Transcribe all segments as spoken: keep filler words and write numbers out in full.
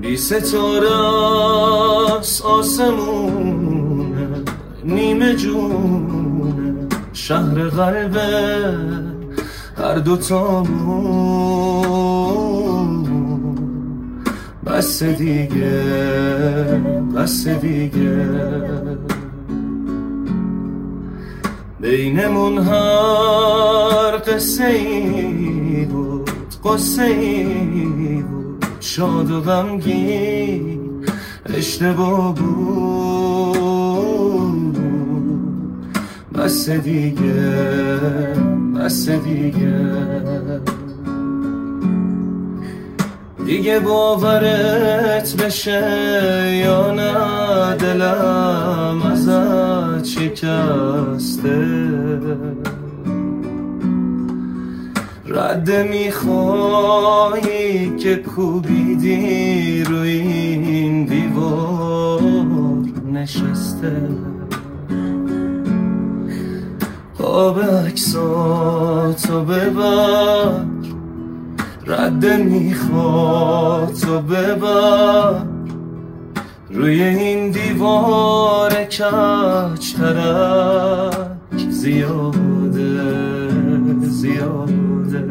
بی ستاره است آسمونه، نیمه جونه شهر قلبه هر دوتامون. بس دیگه بس دیگه بینمون هر قصه ای بود، قصه ای بود، شاد و غمگین اشتباه بود. بس دیگه بس دیگه دیگه باورت بشه یا نه، دلم ازت شکسته. رد میخوایی که کوبیدی روی این دیوار نشسته. آب عکساتو ببر، رد میخواتو ببر، روی این دیوار کج ترک زیاده زیاده.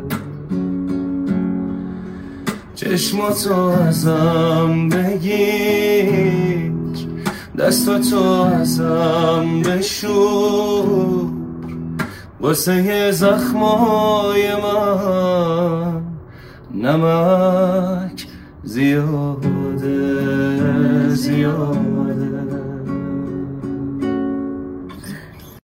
چشماتو ازم بگیر، دستاتو ازم بشور، واسه زخمای من نمک زیاده زیاده.